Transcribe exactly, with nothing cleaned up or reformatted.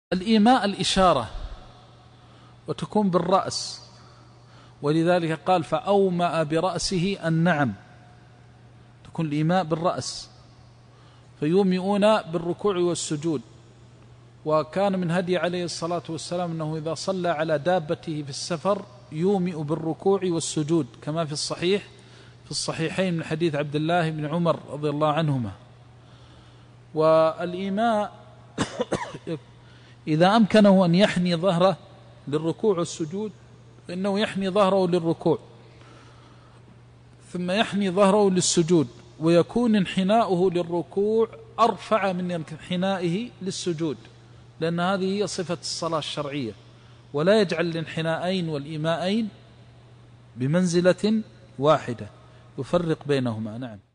الإيماء الإشارة وتكون بالرأس، ولذلك قال فأومأ برأسه النعم، تكون الإيماء بالرأس، فيومئون بالركوع والسجود. وكان من هدي عليه الصلاة والسلام أنه إذا صلى على دابته في السفر يومئ بالركوع والسجود، كما في الصحيح في الصحيحين من حديث عبد الله بن عمر رضي الله عنهما. والإيماء إذا أمكنه أن يحني ظهره للركوع والسجود فإنه يحني ظهره للركوع ثم يحني ظهره للسجود، ويكون انحناؤه للركوع أرفع من انحنائه للسجود، لأن هذه هي صفة الصلاة الشرعية. ولا يجعل الانحنائين والإيماءين بمنزلة واحدة، يفرق بينهما. نعم.